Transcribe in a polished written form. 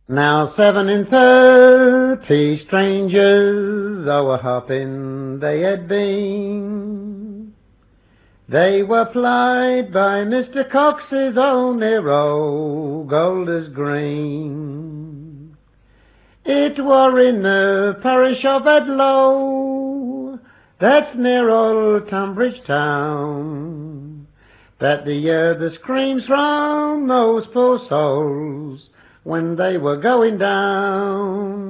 Now 37 strangers o'er-hopping they had been. They were plied by Mr. Cox's own hero, Golders Green. It were in the parish of Edlow, that's near old Tunbridge town, that they heard the screams from those poor souls when they were going down.